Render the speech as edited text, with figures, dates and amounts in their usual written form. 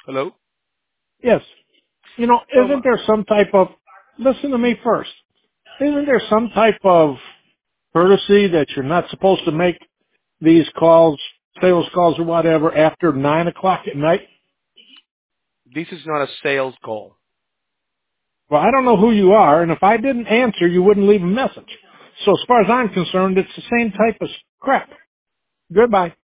Hello? Yes. You know, Um, isn't there some type of, listen to me first, isn't there some type of courtesy that you're not supposed to make these calls, sales calls or whatever, after 9 o'clock at night? this is not a sales call. Well, I don't know who you are, and if I didn't answer, you wouldn't leave a message. So as far as I'm concerned, it's the same type of crap. Goodbye.